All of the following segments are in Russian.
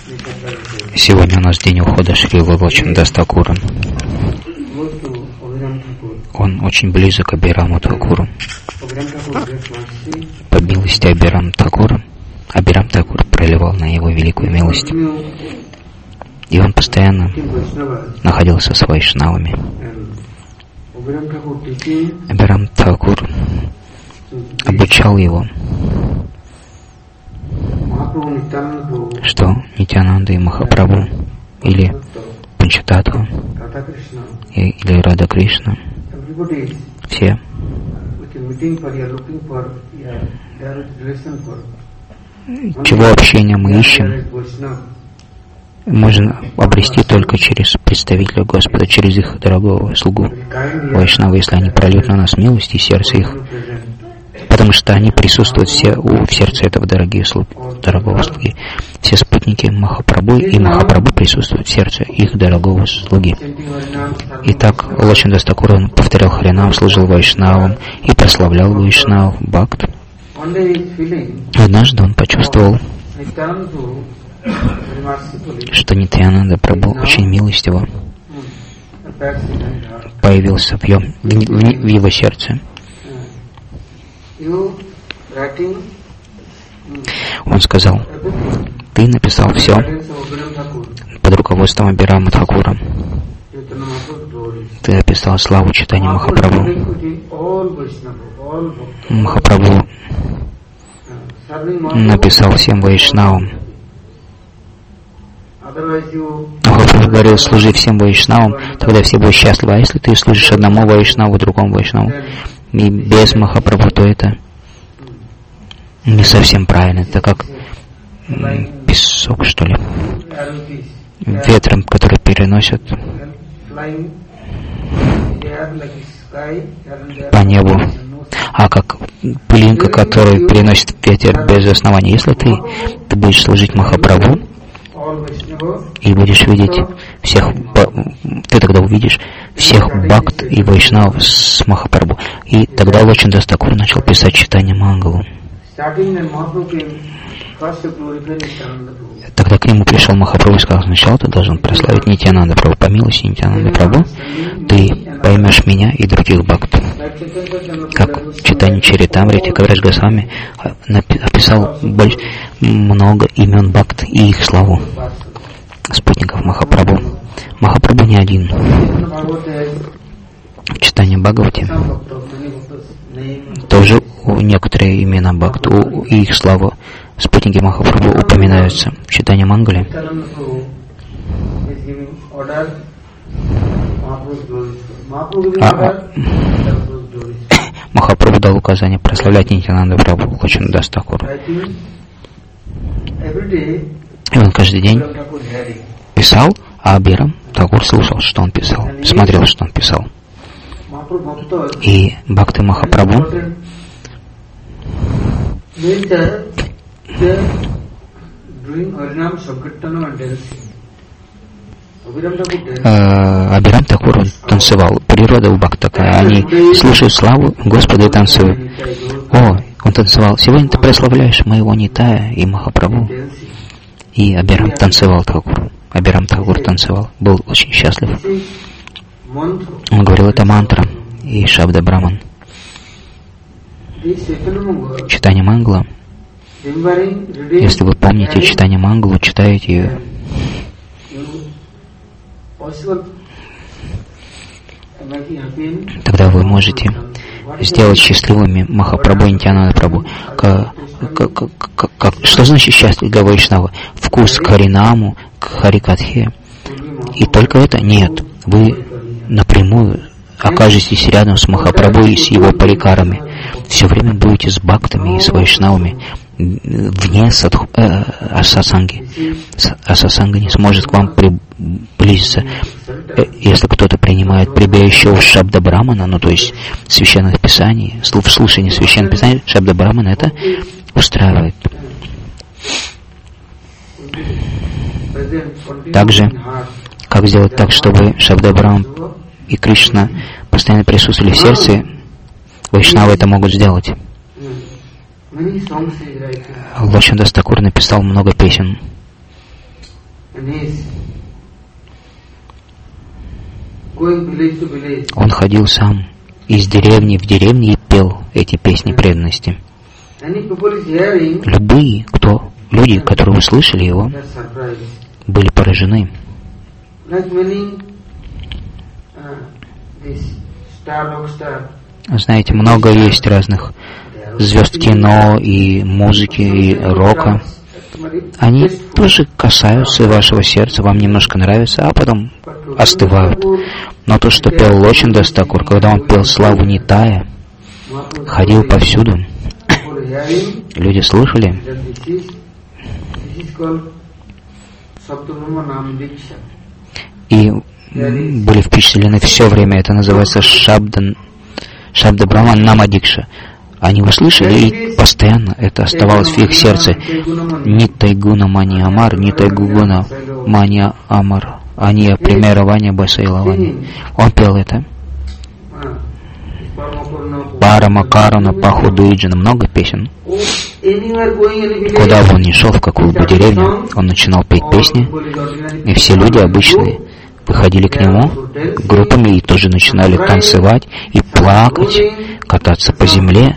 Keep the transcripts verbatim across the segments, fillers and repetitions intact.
Сегодня у нас день ухода Шрилы Лочандас Такура. Он очень близок к Абираму Такуру. По милости Абирам Такура, Абирам Такур проливал на его великую милость. И он постоянно находился с вайшнавами. Абирам Такур обучал его, что Нитьянанда и Махапрабху или Панчататтва или Рада Кришна, все чего общения мы ищем, можно обрести только через представителя Господа, через их дорогого слугу Вайшнава, если они прольют на нас милость и сердце их, потому что они присутствуют все у, в сердце этого дорогие слуги, дорогого слуги. Все спутники Махапрабху и Махапрабху присутствуют в сердце их дорогого слуги. Итак, Лочандас Такур, он повторял Харинам, служил Вайшнавам и прославлял Вайшнав Бхакт. Однажды он почувствовал, что Нитьянанда Прабху очень милостиво появился в его, в его сердце. Он сказал: ты написал все под руководством Абирама Такура. Ты описал славу читания Махапрабху. Махапрабху написал всем вайшнавам. Махапрабху говорил: служи всем вайшнавам, тогда все будут счастливы. А если ты служишь одному вайшнаву, другому вайшнаву, и без Махапрабху, то это не совсем правильно. Это как песок, что ли, ветром, который переносят по небу, а как пылинка, которую переносит ветер без основания. Если ты, ты будешь служить Махапрабху и будешь видеть всех, ты тогда увидишь всех бхакт и вайшнав с Махапрабху. И тогда Лочандас Такур начал писать читание Мангалу. Тогда к нему пришел Махапрабху и сказал: сначала ты должен прославить Нитьянанда Прабху. По милости Нитьянанда Прабху ты поймешь меня и других бхакт. Как читание Чаритамрити, Кавирадж Госвами описал много имен бхакт и их славу, спутников Махапрабху. Махапрабху не один. Читание Бхагавати тоже некоторые имена бхакт и их славу, спутники Махапрабху упоминаются в читании Мангали. А, а, Махапрабху дал указание прославлять Нитьянанда Прабху Лочандас Такур. И он каждый день писал, а Абирам Такур слушал, что он писал, смотрел, что он писал. И бхакты Махапрабху Абирам Такур танцевал. Природа у бхакт такая. Они слушают славу Господа и танцуют. О, он танцевал. Сегодня ты прославляешь моего Нитая и Махапрабху. И Абирам танцевал Такур. Абирам Такур танцевал. Был очень счастлив. Он говорил: это мантра и Шабда Браман. Читание Мангала. Если вы помните читание Мангалу, читаете ее, тогда вы можете сделать счастливыми Махапрабху и Нитьянанда Прабху. Как, как, как, как, что значит счастье для Вайшнава? Вкус к Харинаму, к Харикатхе. И только это? Нет. Вы напрямую окажетесь рядом с Махапрабху и с его парикарами. Все время будете с бхактами и с вайшнавами. Вне садху, э, асасанги. Асасанга не сможет к вам приблизиться. Э, если кто-то принимает прибежище Шабда Брамана, ну то есть священных писаний, в слушании священных писаний, Шабда Брамана это устраивает. Также, как сделать так, чтобы Шабда Браман и Кришна постоянно присутствовали в сердце, вайшнавы это могут сделать. Лочандас Такур написал много песен. Он ходил сам из деревни в деревню и пел эти песни преданности. Любые, кто, люди, которые услышали его, были поражены. Знаете, много есть разных звезд кино и музыки, и рока. Они тоже касаются вашего сердца, вам немножко нравится, а потом остывают. Но то, что пел Лочин Дас Такур, когда он пел славу Нитая, ходил повсюду, люди слышали, и были впечатлены все время. Это называется Шабда, Шабда Браман Намадикша. Они услышали, и постоянно это оставалось в их сердце. Нитай Гуна Мани Амар, Нитай Гугуна Мани Амар, Ания Примерования Басайлавани. Он пел это. Парама Карана, Пахудуиджина, много песен. Куда бы он ни шел, в какую бы деревню, он начинал петь песни, и все люди обычные выходили к нему группами и тоже начинали танцевать и плакать, кататься по земле.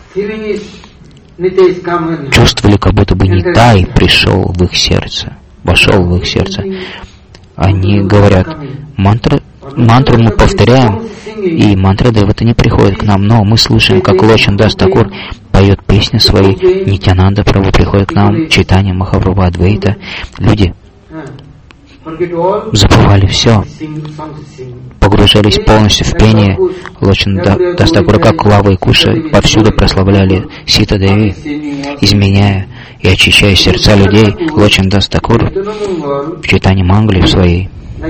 Чувствовали, как будто бы Нитай пришел в их сердце, вошел в их сердце. Они говорят, мантра, мантру мы повторяем, и мантра Девата не приходит к нам, но мы слушаем, как Лочин Дас Такур поет песни свои, Нитьянанда Прабху приходит к нам, Чайтанья Махапрабху Адвайта. Люди забывали все, погружались полностью в пение Лочин Дас Такура, как Лава и Куша, повсюду прославляли Сита Деви, изменяя и очищая сердца людей. Лочин Дас Такур в Чайтанья Мангали в своей,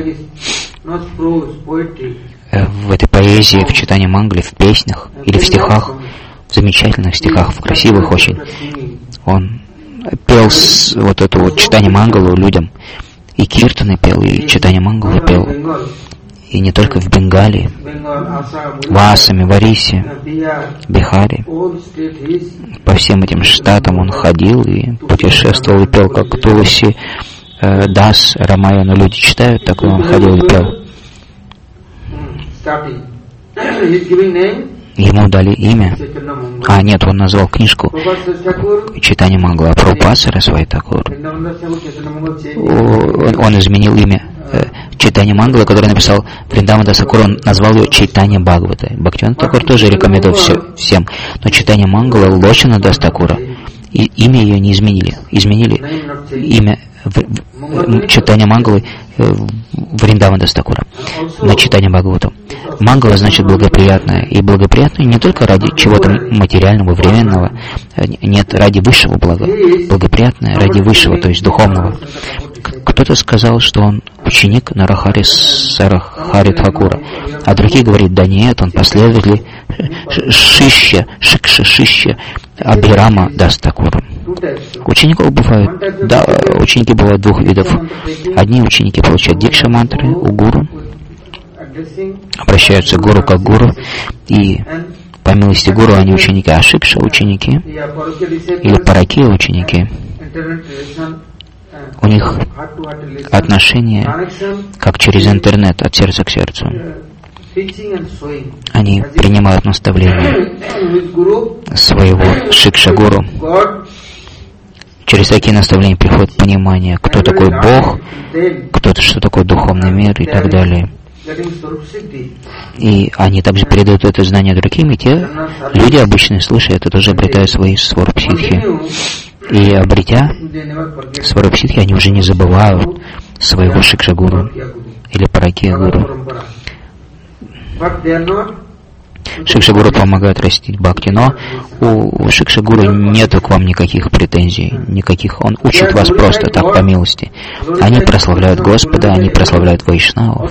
в этой поэзии, в Чайтанья Мангали, в песнях или в стихах, в замечательных стихах, в красивых очень, он пел с, вот эту вот Чайтанья Мангалу людям. И Киртаны пел, и Чайтанья Мангалу пел. И не только в Бенгалии, в Асаме, в Орисе, Бихаре. По всем этим штатам он ходил и путешествовал, и пел, как Туласи э, Дас, Рамаяну люди читают, так он ходил и пел. Ему дали имя. А, нет, он назвал книжку Чайтанья Мангала, а Прабхупада Сарасвати Такур. Он, он изменил имя Чайтанья Мангала, который написал Вриндаван Дас Такур, он назвал ее Чайтанья Бхагавата. Бхактивинода Такур тоже рекомендовал все, всем. Но Чайтанья Мангала, Лочина Дас Такура, и имя ее не изменили. Изменили имя Чайтанья Мангалы Вриндаван Дас Такура на Чайтанья Бхагавату. Мангала значит благоприятное. И благоприятное не только ради чего-то материального, временного, нет, ради высшего блага. Благоприятное ради высшего, то есть духовного. Кто-то сказал, что он ученик Нарахари Сарахари Тхакура, а другие говорят, да нет, он последователь Шишья, Шикша, Шишья, Абхирама Дас Такура. Учеников бывают, да, ученики бывают двух видов. Одни ученики получают дикша мантры у гуру, обращаются к гуру как гуру, и по милости гуру они ученики, а шикша ученики, или паракия ученики, у них отношения как через интернет, от сердца к сердцу. Они принимают наставления своего шикша-гуру. Через такие наставления приходит понимание, кто такой Бог, кто-то, что такое духовный мир и так далее. И они также передают это знание другим, и те люди обычные, слушая это, тоже обретают свои сварупсидхи. И обретя сварупсидхи, они уже не забывают своего шикша-гуру или паракия-гуру. Шикша-гуру помогает растить бхакти, но у, у Шикша-гуру нету к вам никаких претензий, никаких. Он учит вас просто так, по милости. Они прославляют Господа, они прославляют Вайшнавов.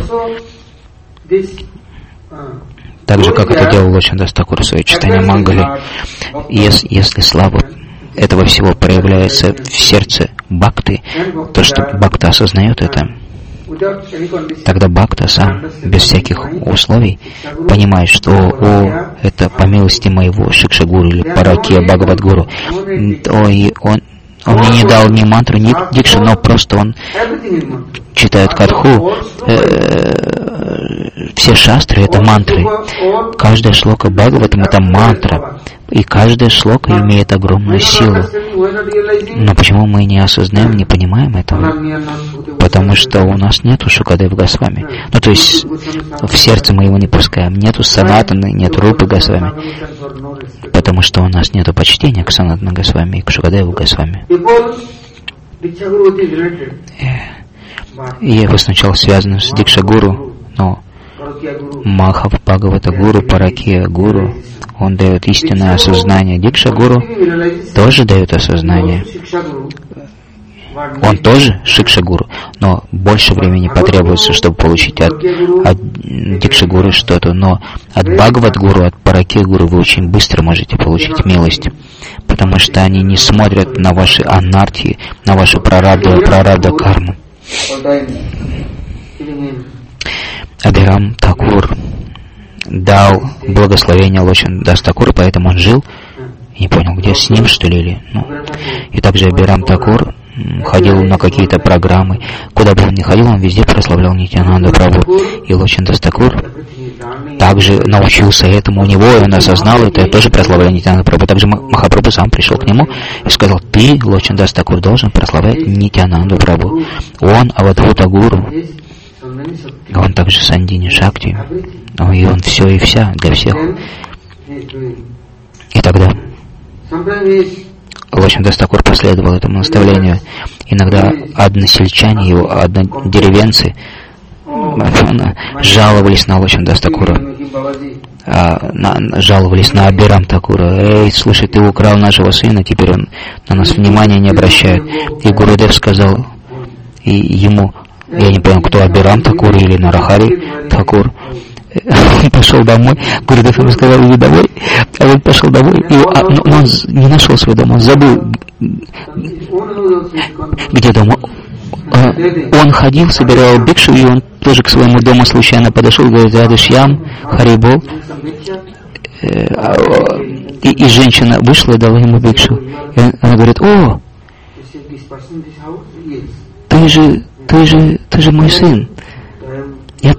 Так же, как это делал Лочин Дас Такур в своей Чайтанья Мангале. Если, если слава этого всего проявляется в сердце бхакты, то, что бхакта осознает это, тогда бхакта сам, без всяких условий, понимает, что о, это по милости моего Шикша-гуру или Паракия Бхагават-гуру, о, и он Он мне не дал ни мантру, ни дикшу, но просто он читает катху. Все шастры — это мантры. Каждая шлока Бхагаватам — это мантра. И каждая шлока имеет огромную силу. Но почему мы не осознаем, не понимаем этого? Потому что у нас нету Шукадева Госвами. Ну, то есть в сердце мы его не пускаем. Нету Санатаны, нет Рупы Госвами. Потому что у нас нету почтения к Санатана Госвами и к Шукадеву Госвами. И его сначала связано с Дикша-гуру, но Махав Бхагавата Гуру, Паракия Гуру, он дает истинное осознание. Дикша-гуру тоже дает осознание. Он тоже Шикша-гуру, но больше времени потребуется, чтобы получить от, от Дикша-гуру что-то. Но от Бхагават-гуру, от Паракия-гуру вы очень быстро можете получить милость, потому что они не смотрят на ваши анарти, на вашу прарабдха, прарабдха карму. Абирам Такур дал благословение Лочин Дас Такуру, поэтому он жил, не понял, где, с ним, что ли, или, ну. И также Абирам Такур ходил на какие-то программы. Куда бы он ни ходил, он везде прославлял Нитьянанду Прабху. И Лочин Дас Такур также научился этому у него, и он осознал это, тоже прославлял Нитьянанду Прабху. Также Махапрабху сам пришел к нему и сказал: ты, Лочин Дас Такур, должен прославлять Нитьянанду Прабху. Он Авадхута Гуру. Он также Сандини Шакти. И он все и вся для всех. И тогда Лочин Дас Такур последовал этому наставлению. Иногда односельчане его, однодеревенцы жаловались на Лочин Дас Такура, а, на, жаловались на Абирам Такура. Эй, слушай, ты украл нашего сына, теперь он на нас внимания не обращает. И Гурудев сказал и ему, я не понял, кто, Абирам Такур или Нарахари Такур. Он пошел домой, Гурудев ему сказал: иди домой, а он пошел домой, и, а, но он не нашел свой дом, он забыл, где дом. Он ходил, собирал бикшу, и он тоже к своему дому случайно подошел, говорит: Радышьям, Харибол. И, и женщина вышла и дала ему бикшу. И она говорит: о, ты же, ты же, ты же мой сын. Я,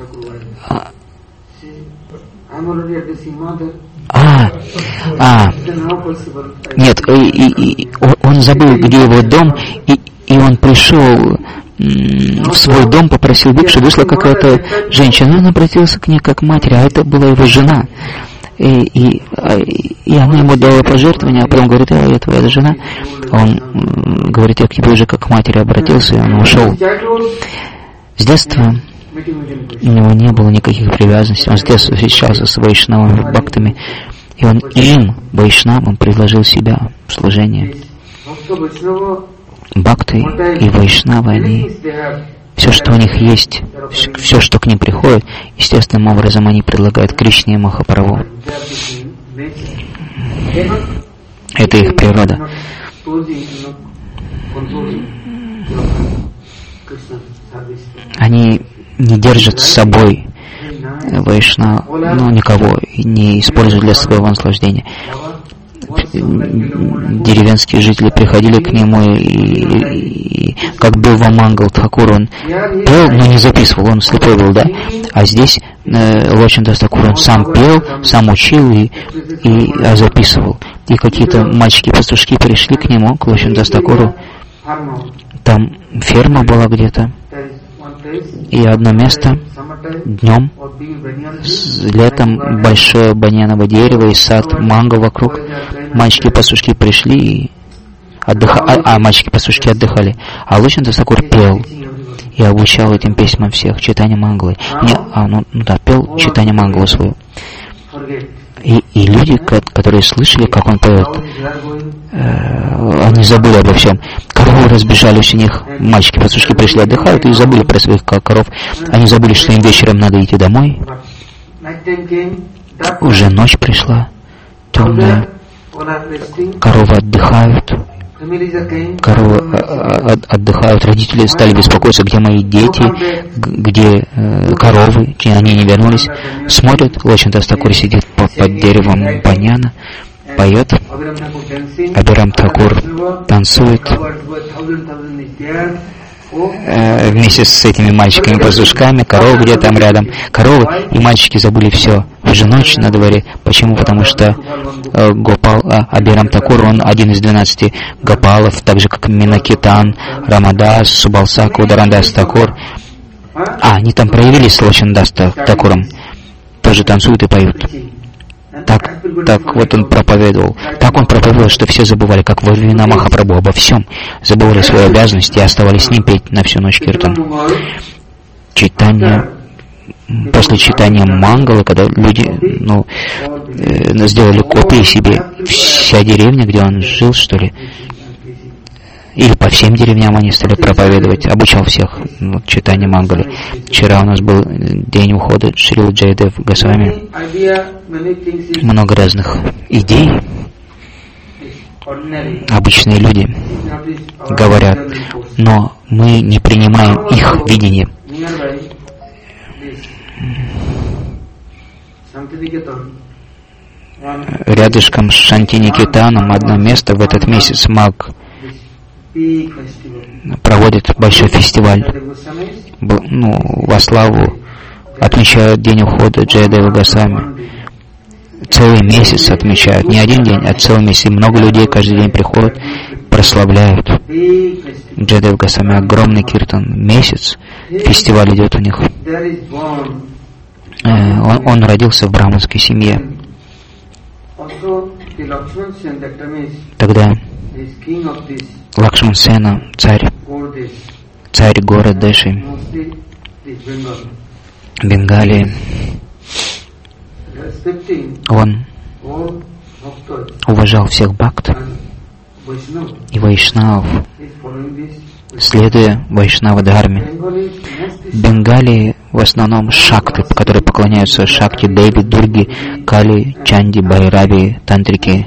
А, а, нет, и, и, и, он забыл, где его дом, и, и он пришел в свой дом, попросил бикшу, вышла какая-то женщина, он обратился к ней как к матери, а это была его жена. И, и, и она ему дала пожертвование, а потом говорит: а, я твоя жена. Он говорит: я к тебе уже как к матери обратился, и он ушел. С детства у него не было никаких привязанностей, он с детства встречался с вайшнавами, бхактами, и он им, вайшнавам, предложил себя в служение. Бхакты и вайшнавы, они, все, что у них есть, все, что к ним приходит, естественным образом они предлагают Кришне и Махапрабху. Это их природа. Они не держат с собой вайшнав, ну, никого, не используют для своего наслаждения. Деревенские жители приходили к нему, и, и, и как Билва Мангал Тхакур, он пел, но не записывал, он слепой был, да? А здесь э, Лочин Дас Такур, он сам пел, сам учил и, и а записывал. И какие-то мальчики-пастушки пришли к нему, к Лочин Дас Такуру. Там ферма была где-то, и одно место днем, летом большое баньяново дерево и сад манго вокруг. Мальчики-пастушки пришли и отдыхали, а, а мальчики-пастушки отдыхали. А Лочин Дас Такур пел и обучал этим письмам всех, читание манглы. Не, а, ну, ну да, пел читание манглы свою. И, и люди, которые слышали, как он поет, э, они забыли обо всем. Коровы разбежались у них, мальчики-пастушки пришли, отдыхают и забыли про своих коров. Они забыли, что им вечером надо идти домой. Уже ночь пришла, темная. Коровы отдыхают. Коровы отдыхают, родители стали беспокоиться, где мои дети, где э, коровы, они не вернулись. Смотрят, Лочин Дас Такур сидит под, под деревом баньяна поет, Абирам Такур танцует э, вместе с этими мальчиками-пастушками, коровы где-то там рядом. Коровы и мальчики забыли все. Уже ночь на дворе. Почему? Потому что э, Гопал, э, Абирам Такур, он один из двенадцати Гопалов, так же как Минакитан, Рамадас, Субалсака, Ударандас Такур. А, они там проявились с Лачандас Такуром. Тоже танцуют и поют. Так, так вот он проповедовал. Так он проповедовал, что все забывали, как во времена Махапрабху, обо всем. Забывали свои обязанности и оставались с ним петь на всю ночь киртан. Читание, после читания Мангалы, когда люди, ну, э, сделали копии себе, вся деревня, где он жил, что ли, или по всем деревням они стали проповедовать, обучал всех ну, читанию Мангали. Вчера у нас был день ухода Шрила Джайадев Госвами. Много разных идей. Обычные люди говорят, но мы не принимаем их видение. Рядышком с Шантиникетаном одно место в этот месяц Маг проводит большой фестиваль, ну, во славу, отмечают день ухода Джайадева Госвами. Целый месяц отмечают, не один день, а целый месяц. И много людей каждый день приходят, прославляют Джайадева Госвами. Огромный киртан, месяц, фестиваль идет у них. Он, он родился в браманской семье. Тогда Лакшман Сена, царь, царь города Дэши, Бенгалии, он уважал всех бхакт и вайшнавов, следуя вайшнава дхарме. В Бенгалии в основном шакты, которые поклоняются Шакти, Деви, Дурги, Кали, Чанди, Байраби, Тантрики.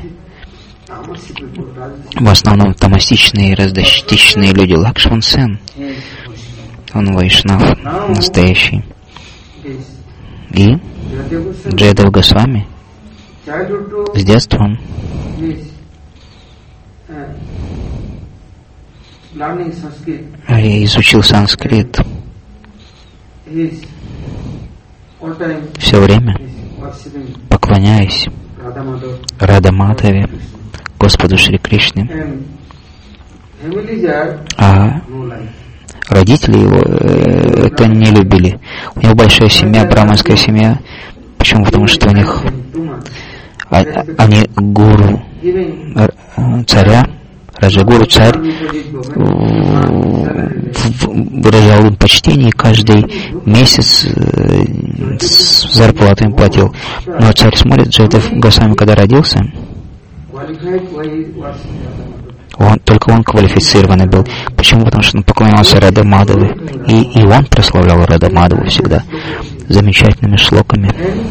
В основном тамастичные, раздостичные люди. Лакшман Сен, он вайшнав настоящий. И Джайадев Госвами с детства он изучил санскрит. Все время поклоняясь Радамадаве, Господу Шри Кришне. А родители его э, это не любили. У него большая семья, браманская семья. Почему? Потому что у них а, они гуру царя, Раджагуру царь выражал им почтение, каждый месяц зарплату им платил. Но царь смотрит, Джайадев Госвами, когда родился, он, только он квалифицированный был. Почему? Потому что он поклонялся Радамадаву. И, и он прославлял Радамадаву всегда замечательными шлоками.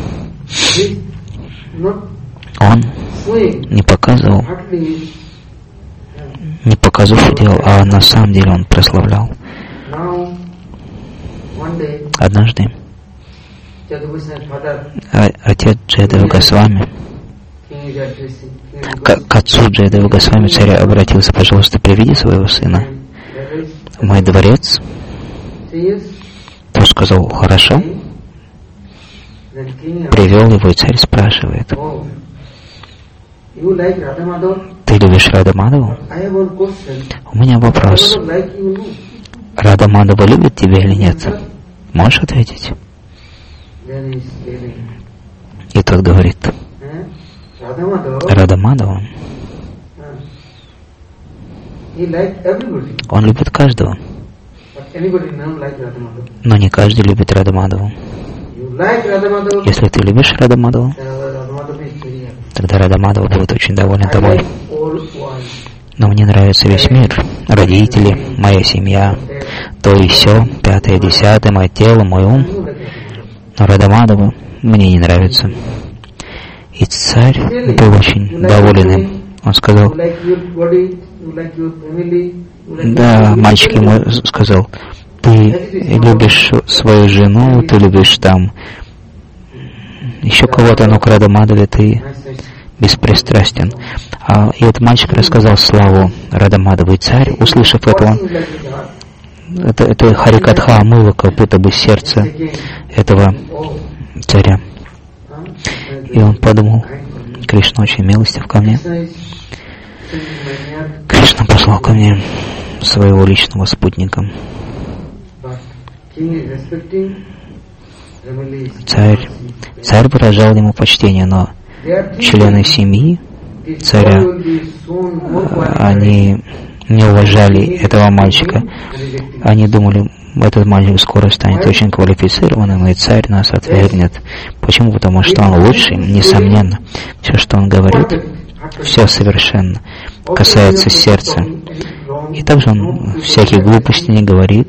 Он не показывал, не показуха делал, а на самом деле он прославлял. Однажды отец Джайадева Госвами, к, к отцу Джайадева Госвами царя обратился: пожалуйста, приведи своего сына в мой дворец. Тот сказал: хорошо. Привел его, и царь спрашивает: ты любишь Радамадаву? У меня вопрос. Радамадава любит тебя или нет? Можешь ответить? И тот говорит: Радамадава, он любит каждого, но не каждый любит Радамадаву. Если ты любишь Радамадаву, тогда Радамадава будет очень доволен тобой. Но мне нравится весь мир, родители, моя семья, то и сё, пятое, десятое, мое тело, мой ум. Но Радамадава мне не нравится. И царь был очень доволен им. Он сказал: да, мальчик ему сказал: ты любишь свою жену, ты любишь там еще кого-то, но к Радамадаве ты беспристрастен. А, и этот мальчик рассказал славу Радамадову, и царь, услышав это, он, это, это Харикатха омыло как будто бы сердце этого царя. И он подумал, Кришна очень милостив ко мне. Кришна послал ко мне своего личного спутника. Царь, царь выражал ему почтение, но члены семьи царя, они не уважали этого мальчика. Они думали, этот мальчик скоро станет очень квалифицированным, и царь нас отвергнет. Почему? Потому что он лучший, несомненно. Все, что он говорит, все совершенно касается сердца. И также он всякие глупости не говорит.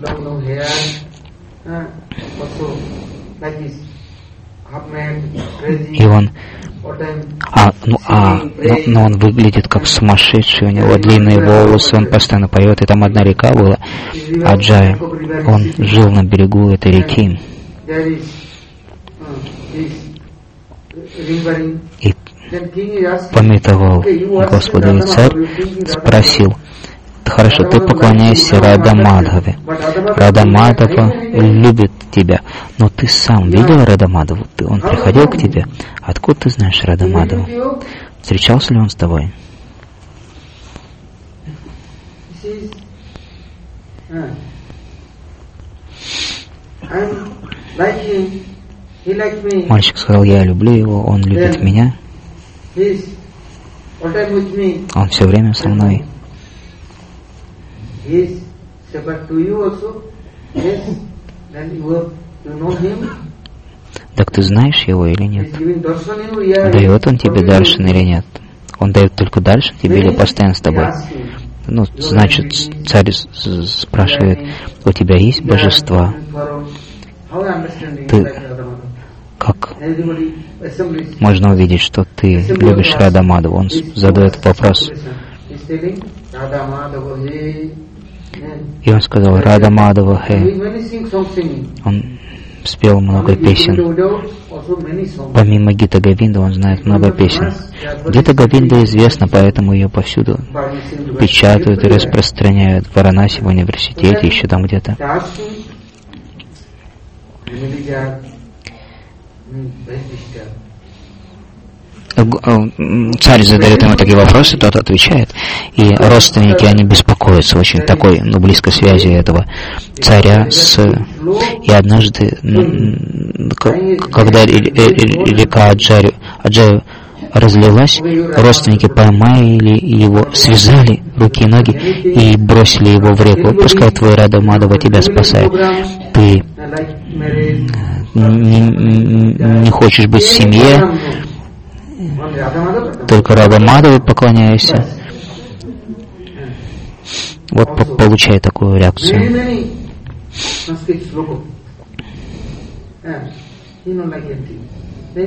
И он, а, ну, а, но, но он выглядит как сумасшедший, у него длинные волосы, он постоянно поет, и там одна река была, Аджая, он жил на берегу этой реки. И пометовал Господа, и царь спросил, хорошо, ты поклоняешься Радамадхаве. Радамадхава любит тебя. Но ты сам видел Радамадхаву? Ты, он приходил к тебе? Откуда ты знаешь Радамадхаву? Встречался ли он с тобой? Мальчик сказал, я люблю его, он любит меня. Он все время со мной. Так ты знаешь его или нет? Дает он тебе даршан или нет? Он дает только даршан тебе или постоянно с тобой? Ну, значит, царь спрашивает, у тебя есть божества? Ты, как можно увидеть, что ты любишь Радамадхаву? Он задает вопрос. И он сказал, Радамадхава Хэ. Он спел много песен. Помимо Гита Говинда он знает много песен. Гита Говинда известна, поэтому ее повсюду печатают и распространяют. В Варанаси, в университете, еще там где-то. Царь задает ему такие вопросы, тот отвечает, и родственники, они беспокоятся очень такой, ну, близкой связи этого царя с... И однажды, когда река Аджаю, Аджаю разлилась, родственники поймали его, связали руки и ноги и бросили его в реку. Пускай твой Радамадхава тебя спасает. Ты не, не, не хочешь быть в семье, только Радамадхаве поклоняешься. Вот по получай такую реакцию. И,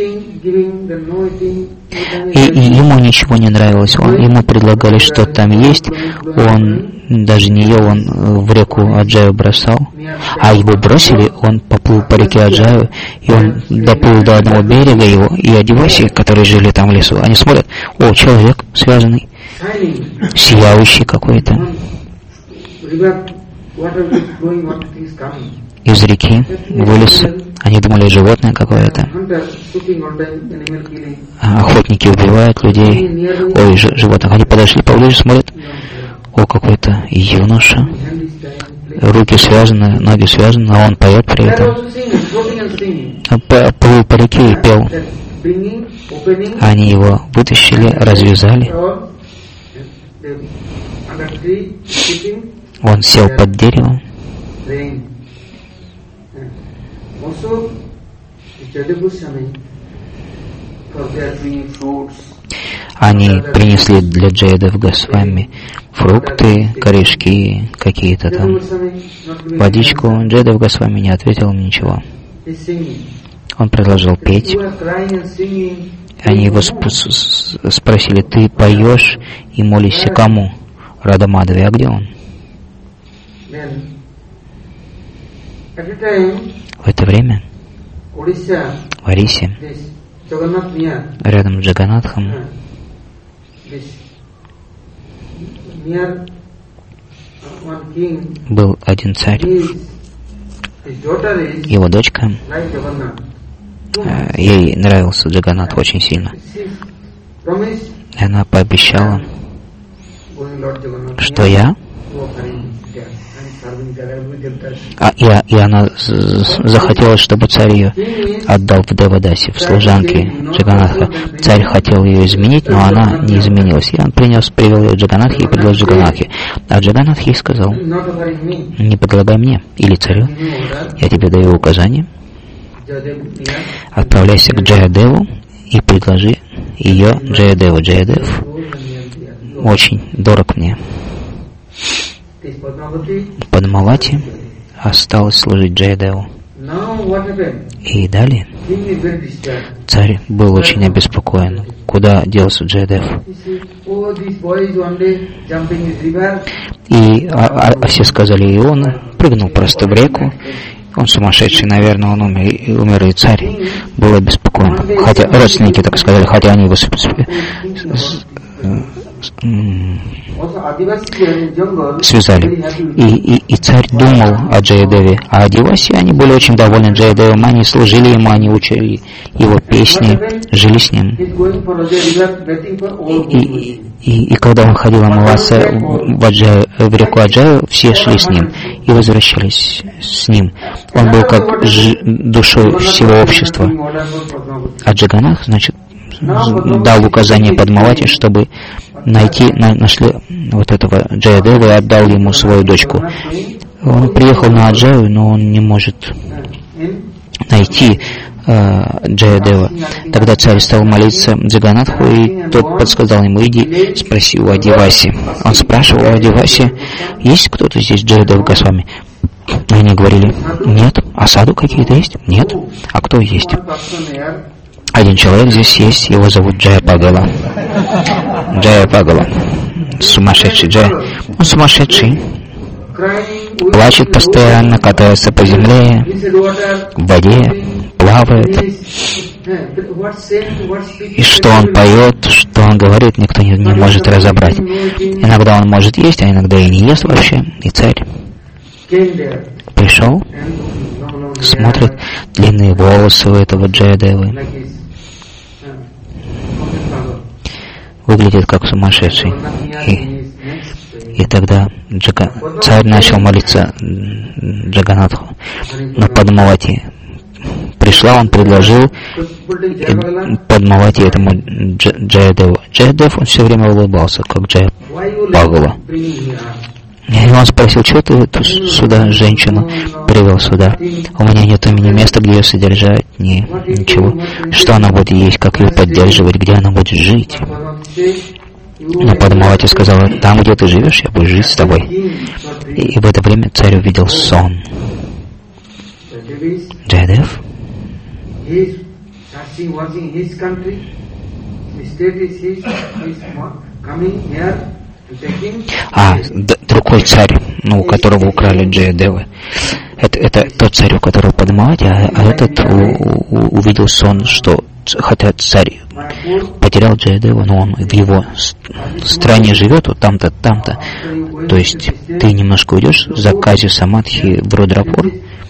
и ему ничего не нравилось. Он, ему предлагали, что там есть. Он даже не ел, он в реку Аджаю бросал. А его бросили, он поплыл по реке Аджаю, и он доплыл до одного берега его, и одевайся, которые жили там в лесу, они смотрят, о, человек связанный, сияющий какой-то. Из реки вылез. Они думали, животное какое-то. Охотники убивают людей. Ой, ж- животных. Они подошли поближе, смотрят. О, какой-то юноша. Руки связаны, ноги связаны, а он поет при этом. Плыл по реке и пел. Они его вытащили, развязали. Он сел под деревом. Они принесли для Джайадев Госвами фрукты, корешки, какие-то там, водичку. Джайадев Госвами не ответил им ничего. Он продолжал петь. Они его сп- спросили, ты поешь и молишься кому? Радамадхаве, а где он? В это время в Орисе рядом с Джаганатхом был один царь. Его дочка, ей нравился Джаганнат очень сильно. И она пообещала, что я, а, и, и она захотела, чтобы царь ее отдал в Девадаси, в служанке Джаганнатха. Царь хотел ее изменить, но она не изменилась. И он принес, привел ее Джаганнатхе и предложил Джаганнатхе. А Джаганнатх ей сказал: не предлагай мне или царю, я тебе даю указание, отправляйся к Джаядеву и предложи ее Джаядеву. Джаядев очень дорог мне. Падмавати осталось служить Джаядеву. И далее царь был очень обеспокоен. Куда делся Джаядев? И а, а, а все сказали, и он прыгнул просто в реку. Он сумасшедший, наверное, он умер, умер, и царь был обеспокоен. Хотя родственники так сказали, хотя они его связали. И, и, и царь думал о Джаядеве, а Адиваси, они были очень довольны Джаядевом, они служили ему, они учили его песни, жили с ним. И, и, и, и когда он ходил омываться в, Аджаю, в реку Аджаю, все шли с ним и возвращались с ним. Он был как ж, душой всего общества. А Джаганнатх, значит, дал указание Падмавати, чтобы найти, на, нашли вот этого Джаядева и отдал ему свою дочку. Он приехал на Аджаю, но он не может найти э, Джаядева. Тогда царь стал молиться Джаганнатху, и тот подсказал ему: иди, спроси у Адиваси. Он спрашивал у Адиваси: есть кто-то здесь Джаядев Госвами? Они говорили: нет. А саду какие-то есть? Нет. А кто есть? Один человек здесь есть, его зовут Джая Пагала. Джая Пагала. Сумасшедший Джая. Он сумасшедший. Плачет постоянно, катается по земле, в воде, плавает. И что он поет, что он говорит, никто не, не может разобрать. Иногда он может есть, а иногда и не ест вообще. И царь пришел, смотрит, длинные волосы у этого Джаядевы. Выглядит как сумасшедший. И, и тогда Джага, царь начал молиться Джаганнатху. Но Падмавати пришла, он предложил Падмавати этому Джаядеву. Джаядев, он все время улыбался, как Джая Пагала. И он спросил: что ты эту сюда женщину привел сюда? У меня нет у меня места, где ее содержать, ни, ничего. Что она будет есть, как ее поддерживать, где она будет жить? Но Падмавати сказала: там, где ты живешь, я буду жить с тобой. И, и в это время царь увидел сон. Джаядев А, д- другой царь, ну, у которого украли Джаядевы. Это, это тот царь, у которого Падмавати, а, а этот у, у, увидел сон, что хотя царь потерял Джаядева, но он в его стране живет, вот там-то, там-то. То есть ты немножко уйдешь за Кази Самадхи в Рудрапур,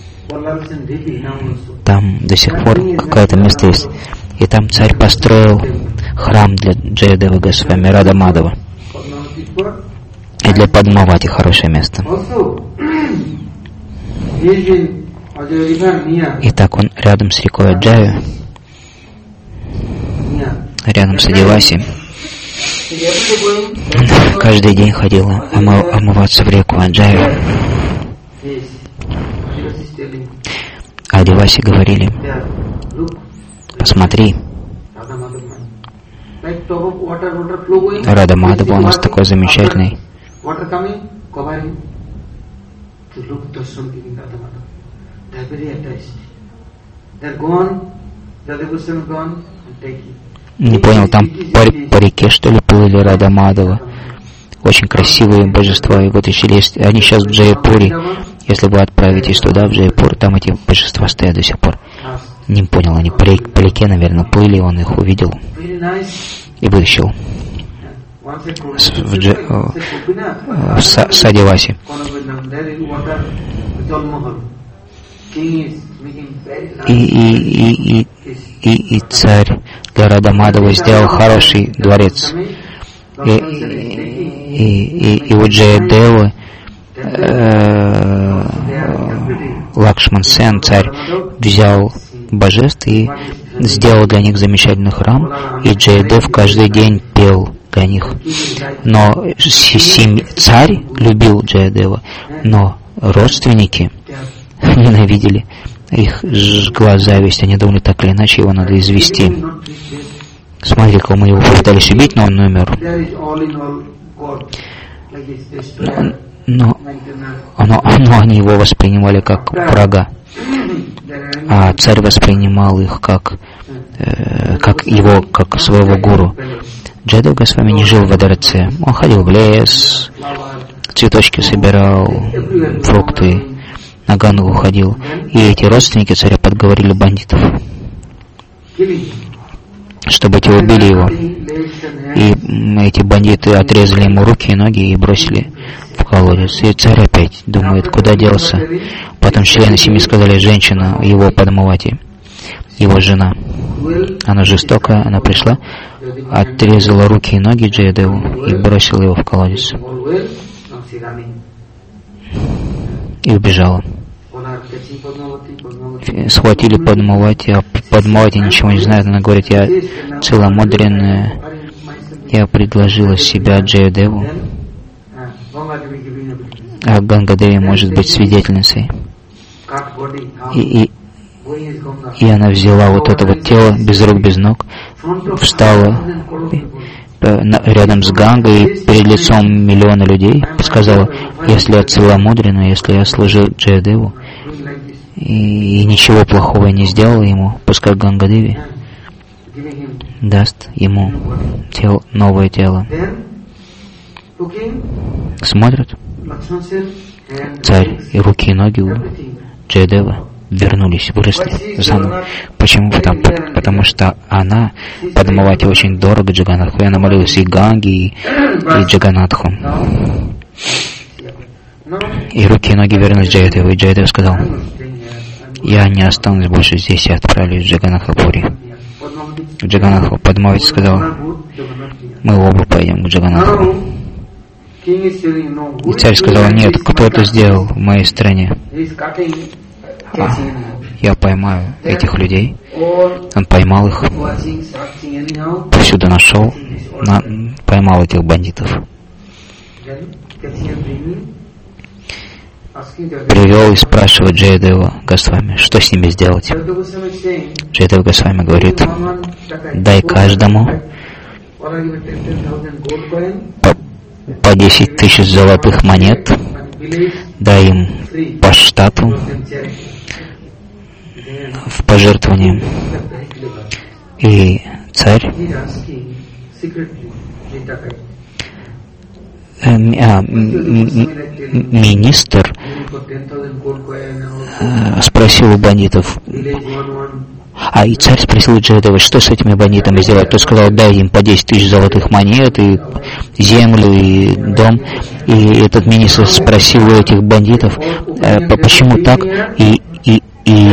там до сих пор какое-то место есть, и там царь построил храм для Джаядева Госвами Рада Мадава. И для Падмавати хорошее место. Итак, он рядом с рекой Аджаю, рядом с Адиваси. Каждый день ходила омы- омываться в реку Аджаю. А Адиваси говорили: посмотри, Рада Мадава у нас такой замечательный. Не понял, там по, по реке, что ли, плыли Рада Мадава. Очень красивые божества. И вот решили, они сейчас в Джайпуре. Если вы отправитесь туда, в Джайпур, там эти божества стоят до сих пор. Не понял, они по, по реке, наверное, плыли, он их увидел и вытащил в, дж... в са... саде Васи. И, и, и, и, и, и царь города Мадова сделал хороший дворец. И, и, и, и у Джаядевы э, Лакшман Сен, царь, взял божеств и сделал для них замечательный храм, и Джаядев каждый день пел для них. Но семь... царь любил Джаядева, но родственники ненавидели. Их жгла зависть, они думали, так или иначе его надо извести. Смотри-ка, мы его попытались убить, но он умер. Но, но, но они его воспринимали как врага, а царь воспринимал их как, э, как его, как своего гуру. Джаядев Госвами не жил во дворце, он ходил в лес, цветочки собирал, фрукты, на Гангу ходил, и эти родственники царя подговорили бандитов, чтобы те убили его. И эти бандиты отрезали ему руки и ноги и бросили в колодец. И царь опять думает, куда делся. Потом члены семьи сказали, женщина, его Падмавати, его жена. Она жестокая, она пришла, отрезала руки и ноги Джаядеву и бросила его в колодец. И убежала. Схватили Падмавати, а Падмавати ничего не знает. Она говорит, я целомудренная, я предложила себя Джаядеву, а Гангадеви может быть свидетельницей. И, и, и она взяла вот это вот тело, без рук, без ног, встала рядом с Гангой и перед лицом миллиона людей сказала, если я целомудренная, если я служу Джаядеву, и, и ничего плохого не сделала ему, пускай Гангадеви даст ему тело, новое тело. Смотрят, царь и руки и ноги у Джаядева вернулись, выросли заново. Почему? Потому, потому что она, Падмавати, очень дорого Джаганатху, и она молилась и Ганге, и, и Джаганатху. И руки и ноги вернулись Джаядеву, и Джаядев сказал, я не останусь больше здесь, я отправлюсь в Джаганатхапури. В Джаганатху. Падмавати сказал, мы оба пойдем к Джаганатху. И царь сказал, нет, кто это сделал в моей стране? А, я поймаю этих людей. Он поймал их, повсюду нашел, на, поймал этих бандитов. Привел и спрашивает Джаядева Госвами, что с ними сделать. Джаядев Госвами говорит, дай каждому по, по десять тысяч золотых монет, дай им по штату в пожертвование. И царь а, министр э, спросил у бандитов, а и царь спросил Джаядева, что с этими бандитами сделать. Тот сказал, дай им по десять тысяч золотых монет, и землю, и дом. И этот министр спросил у этих бандитов, э, почему так, и, и, и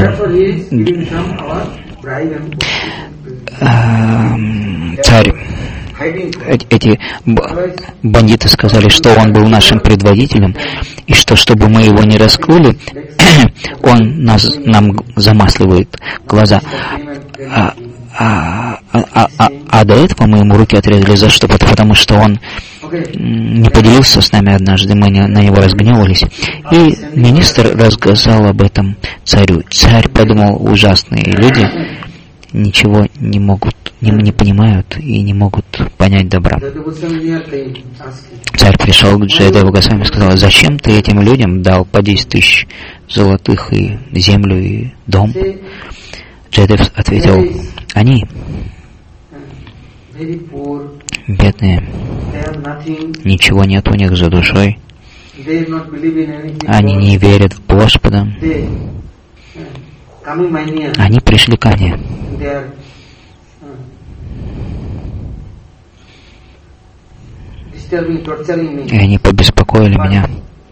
э, царь, эти бандиты сказали, что он был нашим предводителем, и что, чтобы мы его не раскрыли, он нас, нам замасливает глаза. А, а, а, а, а до этого мы ему руки отрезали. За что? Потому что он не поделился с нами однажды, мы не, на него разгневались. И министр рассказал об этом царю. Царь подумал, ужасные люди ничего не могут, не, не понимают и не могут понять добра. Царь пришел к Джаядеву Госвами и сказал, зачем ты этим людям дал по десять тысяч золотых и землю и дом? Джаядев ответил, они бедные, ничего нет у них за душой, они не верят в Господа, Они пришли ко мне. И они побеспокоили меня.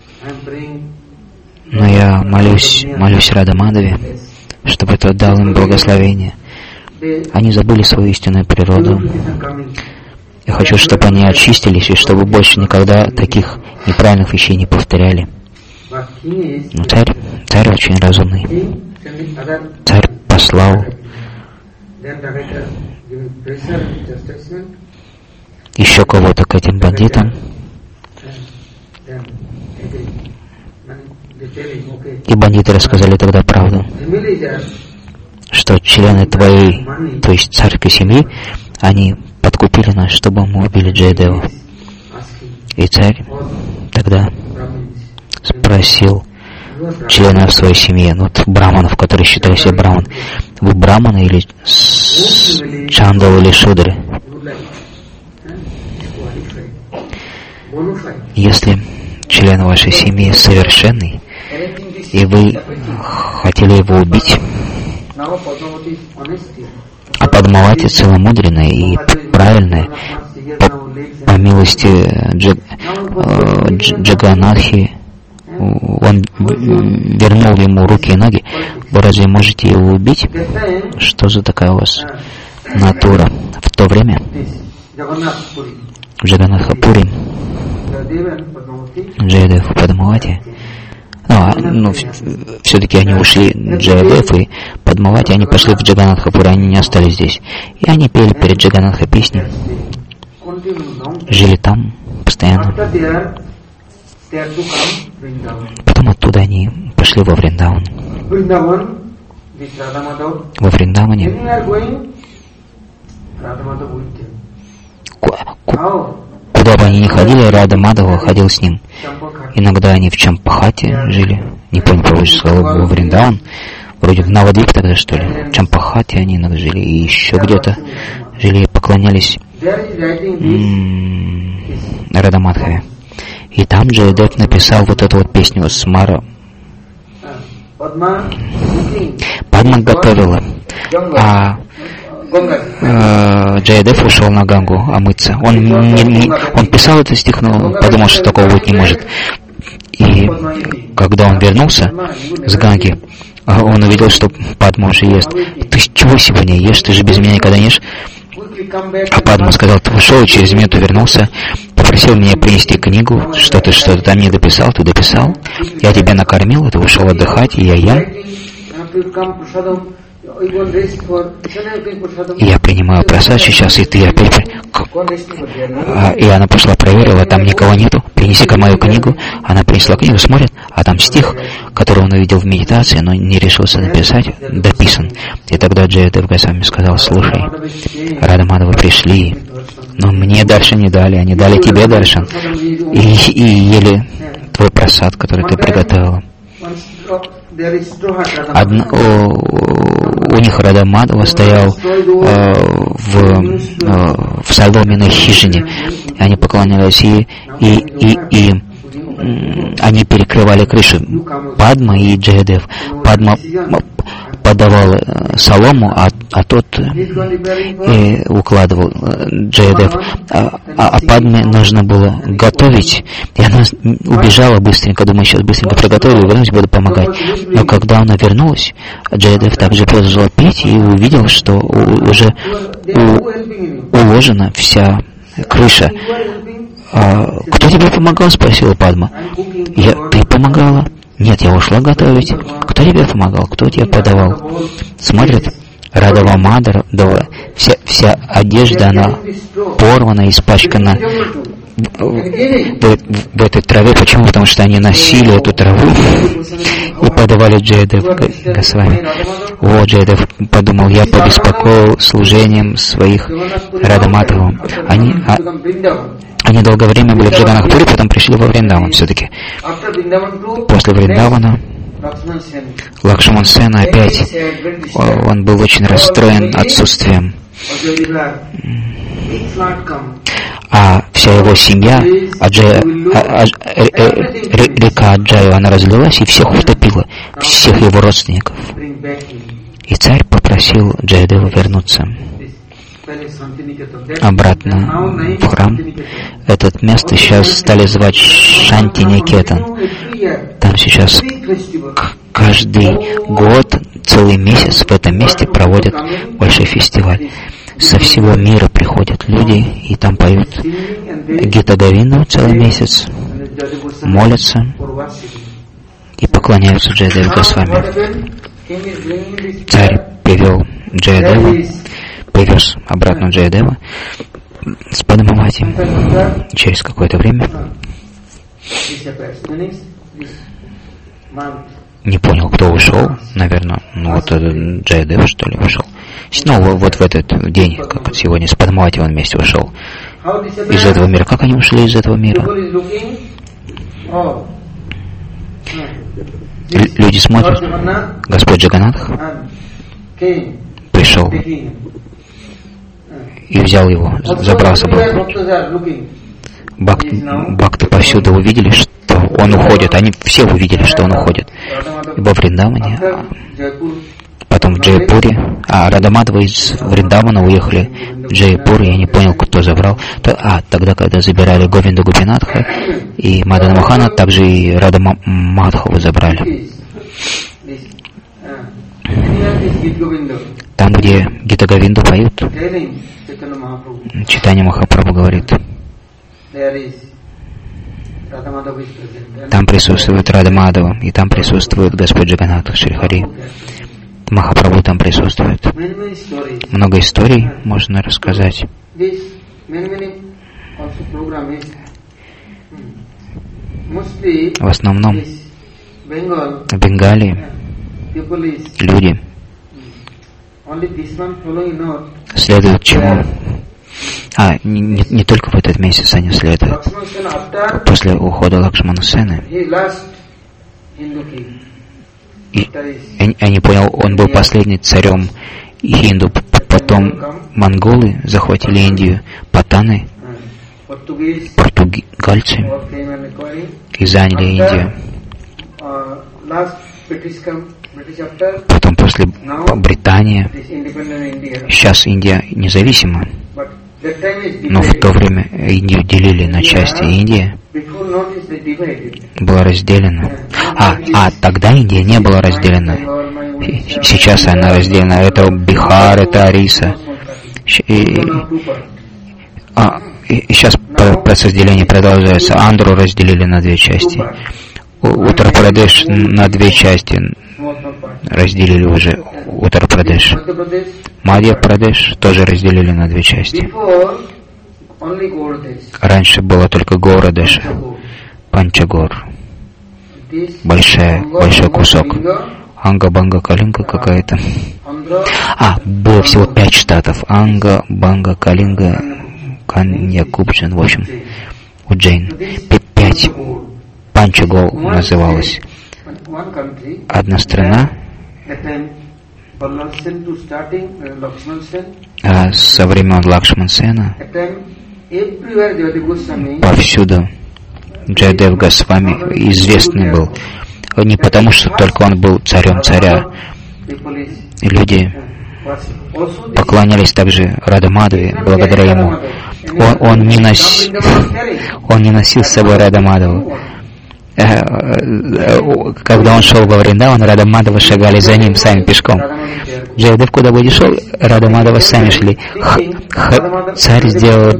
Но я молюсь, молюсь Радамадове, чтобы тот дал им благословение. Они забыли свою истинную природу. Я хочу, чтобы они очистились, и чтобы больше никогда таких неправильных вещей не повторяли. Но царь, царь очень разумный. Царь послал еще кого-то к этим бандитам, и бандиты рассказали тогда правду, что члены твоей, то есть царской семьи, они подкупили нас, чтобы мы убили Джаядеву. И царь тогда спросил членов своей семьи, ну, браманов, которые считали себя браман: вы браманы или чандал или шудры? Если член вашей семьи совершенный, и вы хотели его убить, а Падмавати целомудренная и правильная, по, по милости Джаг, э, Джаганатхи, он вернул ему руки и ноги, вы разве можете его убить? Что за такая у вас натура? В то время в Джаганатхапури Джаядев и Падмавати, ну, ну все-таки они ушли, Джаядев и Падмавати, они пошли в Джаганатхапури, они не остались здесь. И они пели перед Джаганатхой песни, жили там постоянно. Потом оттуда они пошли во Вриндаван. Во Вриндаване куда бы они ни ходили, Рада Мадхава ходил с ним. Иногда они в Чампахате жили, не помню, получше сказал, во Вриндаван, вроде в Навадвип тогда, что ли. В Чампахате они иногда жили, и еще где-то жили и поклонялись м-м, Рада Мадхаве. И там Джаядев написал вот эту вот песню Смара. Падма готовила, а Джаядев ушел на Гангу омыться. Он, не, не, он писал этот стих, но подумал, что такого быть не может. И когда он вернулся с Ганги, он увидел, что Падма уже ест. Ты чего сегодня ешь? Ты же без меня никогда не ешь. А Падма сказал: ты ушел и через минуту вернулся, попросил меня принести книгу, что ты что-то там не дописал, ты дописал. Я тебя накормил, ты ушел отдыхать, и я ем. И я принимаю просад сейчас, и ты опять... А, и она пошла, проверила, там никого нету, принеси-ка мою книгу. Она принесла книгу, смотрит, а там стих, который он увидел в медитации, но не решился написать, дописан. И тогда Джаядев Госвами сказал: слушай, Рада Мадхава пришли, но мне дальше не дали, они дали тебе дальше, и, и ели твой просад, который ты приготовила. Одна, о, у них Рада Мадхава стоял э, в, э, в соломенной хижине, и они поклонялись, и, и, и, и э, они перекрывали крышу. Падма и Джаядев. Падма подавал э, солому, а, а тот э, укладывал э, Джаядев. А, а Падме нужно было готовить, и она убежала быстренько, думаю, сейчас быстренько приготовлю, вернусь, буду помогать. Но когда она вернулась, Джаядев также продолжал петь и увидел, что у, уже у, уложена вся крыша. А, «Кто тебе помогал?» — спросила Падма. Я, «Ты помогала?» «Нет, я ушла готовить». «Кто тебе помогал? Кто тебе подавал?» Смотрит, Радава Мадхава, вся, вся одежда, она порвана, испачкана в, в, в этой траве. Почему? Потому что они носили эту траву и подавали Джаядев Госвами. О, Джаядев подумал: я побеспокоил служением своих Рада Мадхава. Они, а, они долгое время были в Джаганатхапуре, потом пришли во Вриндаван все-таки. После Вриндавана Лакшман Сен опять, он был очень расстроен отсутствием. А вся его семья, Аджая, а, а, река Аджая, она разлилась и всех утопила, всех его родственников. И царь попросил Джаядеву вернуться обратно в храм. Это место сейчас стали звать Шанти-Никетан. Там сейчас каждый год, целый месяц в этом месте проводят большой фестиваль. Со всего мира приходят люди и там поют Гита-Говинду целый месяц, молятся и поклоняются Джаядеве Госвами. Царь привел Джаядеву, привез обратно Джаядева с Падмавати. Через какое-то время, не понял, кто ушел, наверное, ну вот Джаядева, что ли, ушел. Ну, вот в этот день, как вот сегодня, с Падмавати он вместе ушел из этого мира. Как они ушли из этого мира? Л- люди смотрят, Господь Джаганнатх пришел и взял его, забрал с собой. Бак, бакты повсюду увидели, что он уходит. Они все увидели, что он уходит. И во Вриндаване, потом в Джайпуре, а Радамадва из Вриндавана уехали в Джайпур, я не понял, кто забрал. А, тогда, когда забирали Говинду Гопинатха и Мадана Мохана, также и Радамадхову забрали. Там, где Гита-Говинду поют, Чайтанья Махапрабху говорит, там присутствует Радамадава, и там присутствует Господь Джаганнатх Шри Хари. Махапрабху там присутствует. Много историй можно рассказать. В основном в Бенгалии люди следуют чему? А, не, не, не только в этот месяц они следуют. После ухода Лакшмана Сены. И я, я не понял, он был последним царем Хинду. Потом монголы захватили Индию, патаны, португальцы и заняли Индию. Потом после Британия. Сейчас Индия независима. Но в то время Индию делили на части. Индия была разделена. А, а тогда Индия не была разделена. Сейчас она разделена. Это Бихар, это Ориса. И, а, и сейчас процесс деления продолжается. Андру разделили на две части. Уттар-Прадеш на две части разделили уже. Уттар-Прадеш. Мадья-Прадеш тоже разделили на две части. Раньше было только Гаурадеша, Панчагор, большая, большой кусок. Анга, Банга, Калинга какая-то. А, было всего пять штатов. Анга, Банга, Калинга, Каньякубджин, в общем, Уджейн. Пять. Панчагол называлась. Одна страна. А со времен Лакшман Сена повсюду Джаядев Госвами известный был. Не потому, что только он был царем царя. Люди поклонялись также Радамадове благодаря ему. Он, он, не, нос... он не носил с собой Радамадову. Когда он шел во Вриндаван, Радамадова шагали за ним сами пешком. Джаядев куда бы ни шел, Радамадова сами шли. Х, х, царь сделал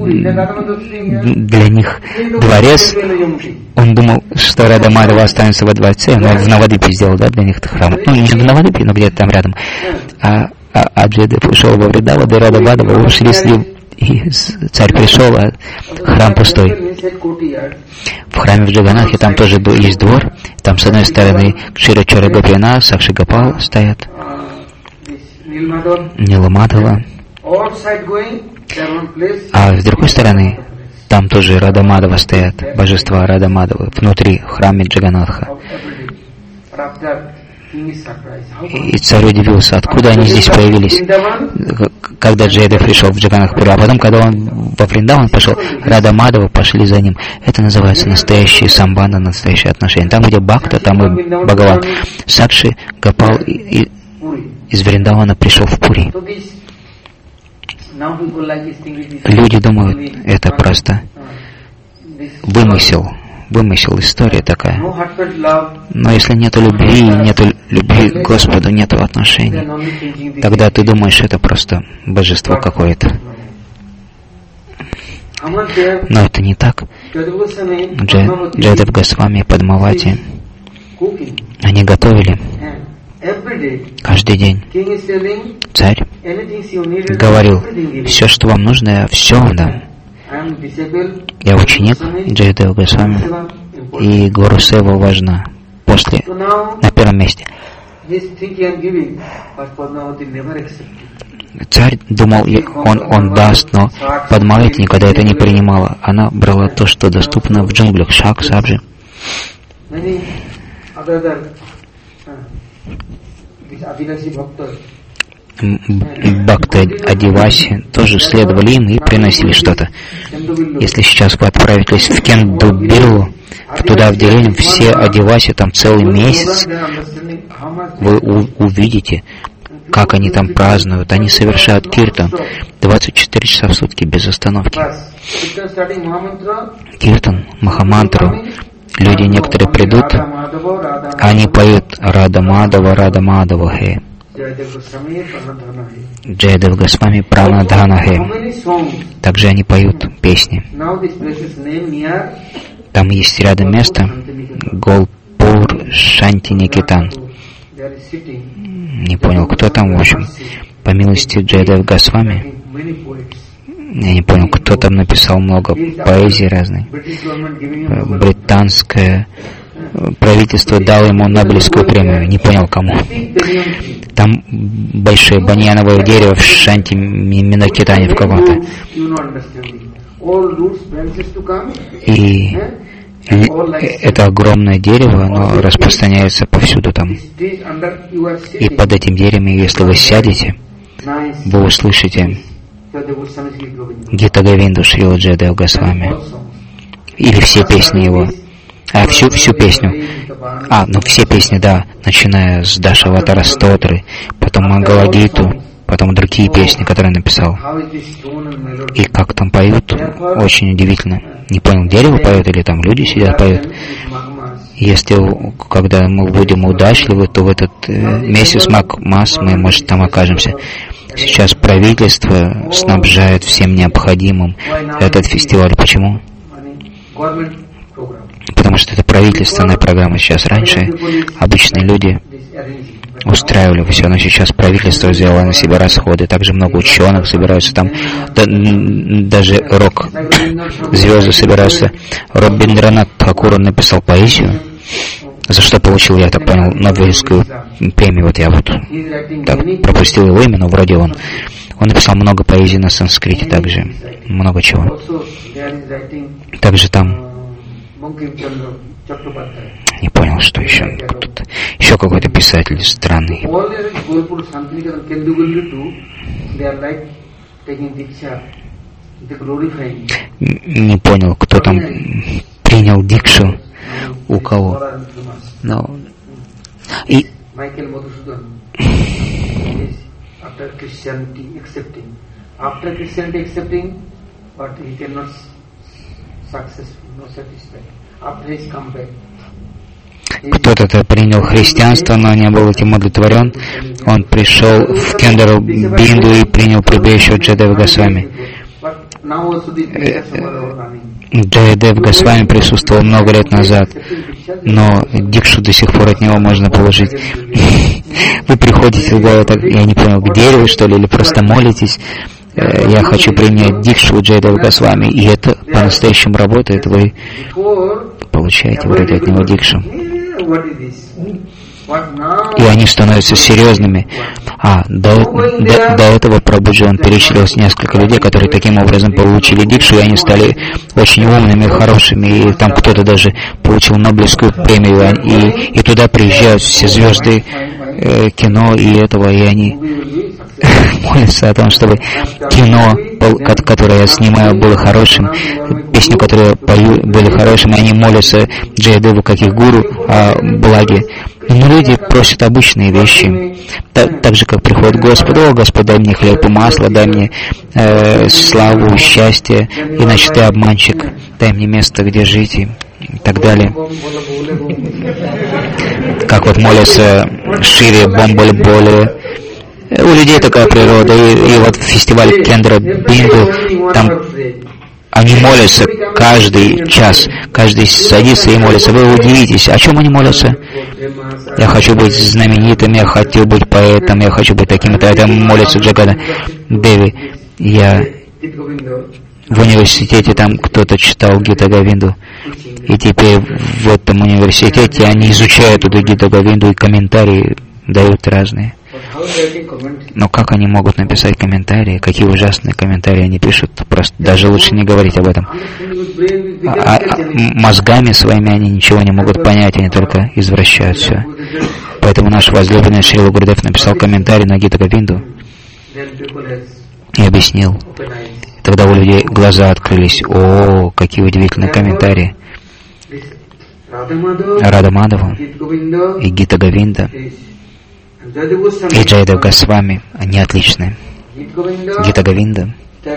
для них дворец. Он думал, что Радамадова останется во дворце, но в Навадипе сделал, да, для них храм. Ну, не в Навадипе, но где-то там рядом. А, а, а Джаядев ушел во Вриндаван, да Радамадова ушли с ним. И царь пришел, а храм пустой. В храме в Джаганнатхе там тоже был, есть двор. Там с одной стороны Кшира-Чора Гопина, Сакши Гопал стоят. Ниламадхава. А с другой стороны, там тоже Радамадава стоят, божества Радамадавы, внутри в храме Джаганнатха. И царь удивился, откуда они здесь появились, когда Джайадев пришел в Джаганнатхпури. А потом, когда он во Вриндаван пошел, Рада Мадава пошли за ним. Это называется настоящие самбанда, настоящие отношения. Там, где Бхакта, там и Бхагаван. Сакши Гопал из Вриндавана пришел в Пури. Люди думают, это просто вымысел, вымысел, история такая. Но если нету любви, нету любви к Господу, нету отношений, тогда ты думаешь, это просто божество какое-то. Но это не так. Джайадев Госвами и Падмавати, они готовили каждый день. Царь говорил, все, что вам нужно, я все вам дам. Я ученик Джайадева Госвами, и Гуру Сева важна после, на первом месте. Царь думал, он, он даст, но Падмавати никогда это не принимала. Она брала то, что доступно в джунглях, шак, сабжи. Бхакты Адиваси тоже следовали им и приносили что-то. Если сейчас вы отправитесь в Кендубилу, туда в деревню, все Адиваси, там целый месяц, вы увидите, как они там празднуют. Они совершают киртан двадцать четыре часа в сутки без остановки. Киртан, Махамантру. Люди некоторые придут, они поют Рада Мадава, Рада Мадава Хе. Джайадев Госвами Пранадхана Хе. Также они поют песни. Там есть рядом место Голпур Шанти Никитан. Не понял, кто там, в общем. По милости Джайадев Госвами. Я не понял, кто там написал много поэзии разной. Британское правительство дало ему Нобелевскую премию. Не понял, кому. Там большое баньяновое дерево в Шанти Минакитане в каком-то. И это огромное дерево, оно распространяется повсюду там. И под этим деревом, если вы сядете, вы услышите Гита Говинду Шрила Джайадева Госвами. Или все песни его. А, всю, всю песню. А, ну все песни, да. Начиная с Дашаватара Стотры, потом Мангалагиту, потом другие песни, которые он написал. И как там поют, очень удивительно. Не понял, дерево поет или там люди сидят поют. Если, когда мы будем удачливы, то в этот э, месяц Маг-Мас мы, может, там окажемся. Сейчас правительство снабжает всем необходимым этот фестиваль. Почему? Потому что это правительственная программа сейчас. Раньше обычные люди устраивали все, но сейчас правительство взяло на себя расходы. Также много ученых собираются там. Да, даже рок-звезды собираются. Робиндранат Тхакур написал поэзию, за что получил, я так понял, Нобелевскую премию. Вот я вот так пропустил его имя, но вроде он. Он написал много поэзии на санскрите также. Много чего. Также там... Не понял, что еще. Тут еще какой-то писатель странный. Не понял, кто там принял дикшу, у кого. Но... И... Кто-то принял христианство, но не был этим удовлетворен. Он пришел в Кендару Бинду и принял прибежище Джайадева Госвами. Джайадев Госвами присутствовал много лет назад, но дикшу до сих пор от него можно получить. Вы приходите, я не понял, к дереву, что ли, или просто молитесь. Я хочу принять дикшу Джайадева Госвами, и это по-настоящему работает. Вы получаете вроде от него дикшу. И они становятся серьезными. А, до, до, до этого Прабхуджи, он перечислил несколько людей, которые таким образом получили дикшу, и они стали очень умными, хорошими, и там кто-то даже получил Нобелевскую премию, и, и туда приезжают все звезды э, кино и этого, и они молятся о том, чтобы кино, которое я снимаю, было хорошим, песню, которую я пою, были хорошими, они молятся Джаядеву, как их гуру, о благе. Но люди просят обычные вещи, так, так же, как приходит Господь: «О, Господь, дай мне хлеб и масло, дай мне э, славу и счастье, иначе ты обманщик, дай мне место, где жить», и так далее. Как вот молятся Шире, Бомболь-Боли. У людей такая природа, и, и вот фестиваль Кендра Бинду, там они молятся каждый час, каждый садится и молится. Вы удивитесь, о чем они молятся? Я хочу быть знаменитым, я хочу быть поэтом, я хочу быть таким-то. Это молится Джагада Деви. Я в университете, там кто-то читал Гита Говинду, и теперь в этом университете они изучают эту Гита Говинду, и комментарии дают разные. Но как они могут написать комментарии? Какие ужасные комментарии они пишут? Просто даже лучше не говорить об этом. А, а мозгами своими они ничего не могут понять, они только извращают все. Поэтому наш возлюбленный Шрила Гурудев написал комментарий на Гита Говинду и объяснил. Тогда у людей глаза открылись. О, какие удивительные комментарии. Рада Мадхава и Гита Говинда и Джаядев Госвами, они отличные. Гита Говинда,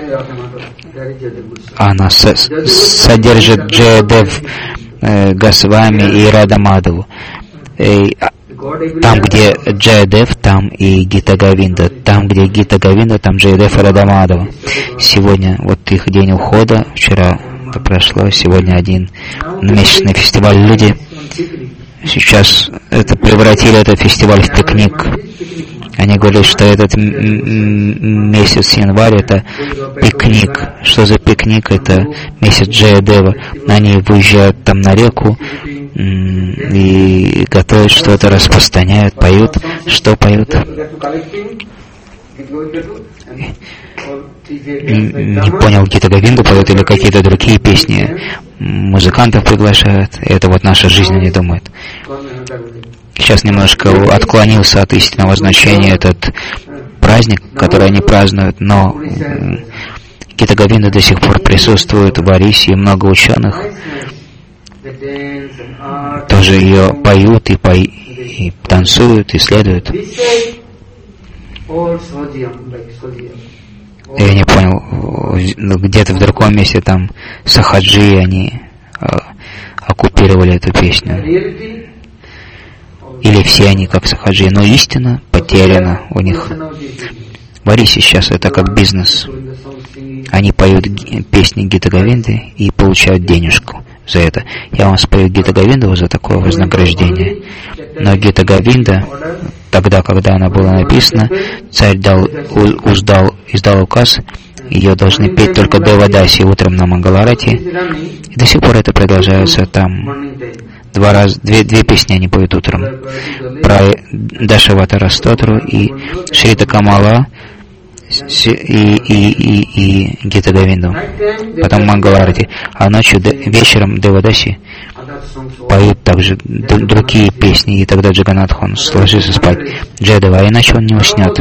она со содержит Джаядев э, Госвами и Рада Мадхаву. И, там, где Джаядев, там и Гита Говинда. Там, где Гита Говинда, там Джаядев и Рада Мадхава. Сегодня вот их день ухода, вчера это прошло, сегодня один месячный фестиваль. Люди сейчас это превратили этот фестиваль в пикник. Они говорят, что этот месяц январь это пикник. Что за пикник? Это месяц Джаядева. Они выезжают там на реку и готовят что-то, распространяют, поют. Что поют? Не понял, Гита Говинду поют или какие-то другие песни. Музыкантов приглашают. Это вот наша жизнь, они думают. Сейчас немножко отклонился от истинного значения этот праздник, который они празднуют, но Гита Говинда до сих пор присутствует в Арисе, и много ученых тоже ее поют и, по... и танцуют, исследуют. Я не понял, где-то в другом месте там Сахаджи, они э, оккупировали эту песню. Или все они как Сахаджи, но истина потеряна у них. В Арисе сейчас это как бизнес. Они поют песни Гита Говинды и получают денежку за это. Я вам спою Гита Говинду за такое вознаграждение. Но Гита Говинда, тогда, когда она была написана, царь дал, уздал, издал указ, ее должны петь только Девадаси утром на Мангаларати. И до сих пор это продолжается там. Два раза, две, две песни они поют утром. Про Дашавата Растотру и Шрита Камала и, и, и, и Гита Говинду. Потом Мангаларати. А ночью, вечером Девадаси поют также другие песни, и тогда Джаганатхан ложится спать. Джаядева, а иначе он не уснет.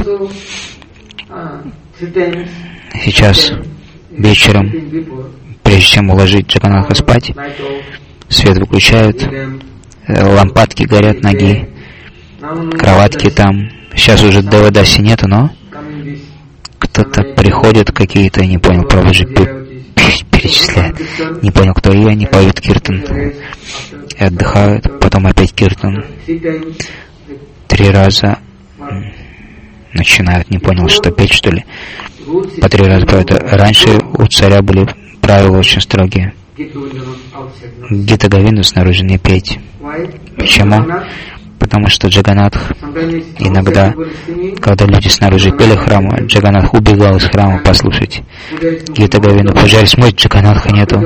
Сейчас вечером, прежде чем уложить Джаганатха спать, свет выключают, лампадки горят, ноги, кроватки там. Сейчас уже Девадаси нету, но кто-то приходит, какие-то, я не понял, Прабхуджи перечисляет. Не понял, кто, и они поют киртан. И отдыхают, потом опять киртан. Три раза начинают, не понял, что петь, что ли. По три раза поют. Раньше у царя были правила очень строгие. Гита Говинду снаружи не петь. Почему? Потому что Джаганатх иногда, когда люди снаружи пели храма, Джаганатх убегал из храма послушать Гита Говинду. Пуджари смотрит, Джаганатха нету.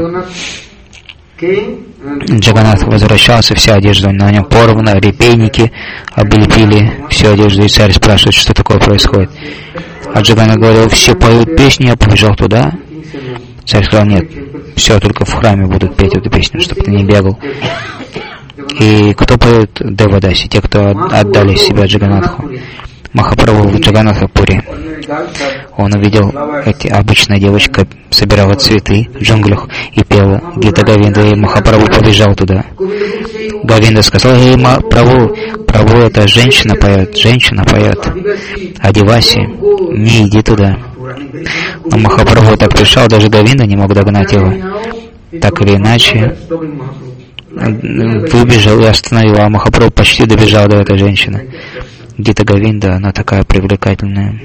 Джаганатх возвращался, вся одежда на нем порвана, репейники облепили всю одежду, и царь спрашивает, что такое происходит. А Джаганатх говорил, все поют песни, я побежал туда. Царь сказал, нет, все, только в храме будут петь эту песню, чтобы ты не бегал. И кто поет Девадаси? Те, кто отдали себя Джаганнатху. Махапрабху в Джаганнатхапуре. Он увидел, эти обычная девочка собирала цветы в джунглях и пела Гита Говинда, и Махапрабху побежал туда. Говинда сказал: «Эй, Прабху, Прабху, это женщина поет, женщина поет. А Деваси, не иди туда». Но Махапрабху так пришел, даже Говинда не мог догнать его. Так или иначе, выбежал и остановил, а Махапрабху почти добежал до этой женщины. Гита Говинда, она такая привлекательная.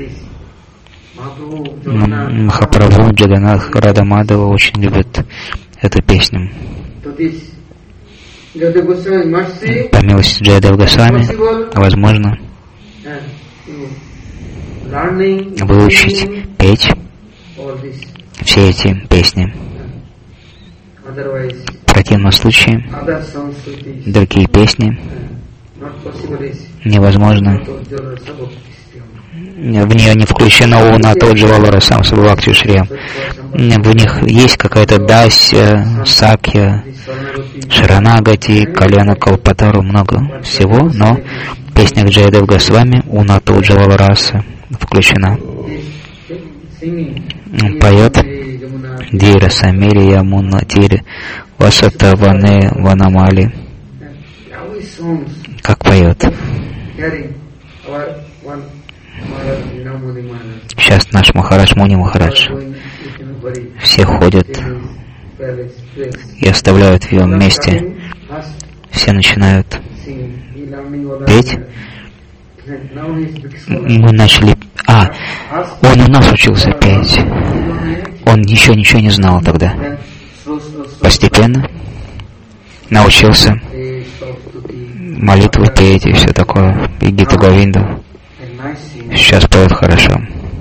Махапрабху, Джаганнатх, Рада Мадхава очень любят эту песню. По милости Джаядева Госвами, возможно, выучить, петь все эти песни. В противном случае, другие песни невозможно. В нее не включено Уна, тот же Валара, сам Бхакти Шри. В них есть какая-то Дасья, Сакья, Шаранагати, Каляна Калпатару, много всего, но в песнях Джаядев Госвами Уна, тот же Валараса включена. Он поет Дира Самири Ямуна Тири Васата Ване Ванамали. Как поет. Сейчас наш Махарадж, Муни Махарадж, все ходят и оставляют в его месте. Все начинают петь. Мы начали... А, он у нас учился петь. Он еще ничего не знал тогда. Постепенно научился молитвы петь и все такое. И Гита Говинду. Сейчас поет хорошо.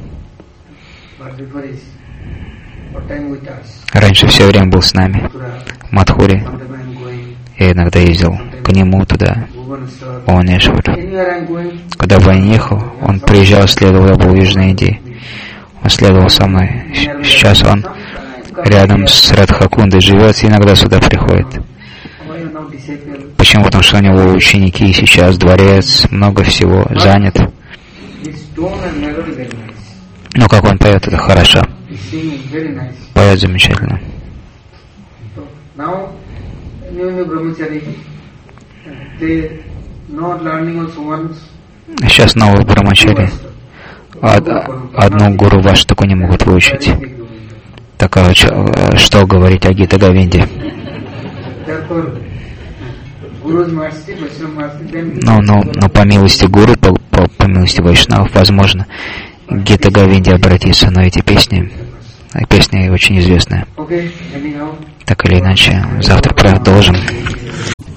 Раньше все время был с нами в Мадхуре. Я иногда ездил к нему туда, в Бхуванешвар. Когда бы я не ехал, он приезжал, следовал, я был в Южной Индии. Он следовал со мной. Сейчас он рядом с Радхакундой живет и иногда сюда приходит. Почему? Потому что у него ученики, сейчас дворец, много всего, занят. Но как он поет, это хорошо. Поет замечательно. Сейчас новые брамачари одну гуру Ваштаку не могут выучить. Так, а что говорить о Гита Говинде? Но, но, но по милости гуру, по, по, по милости вайшнавов, возможно, Гита Говинде обратиться, но эти песни, песни очень известные. Так или иначе, завтра продолжим.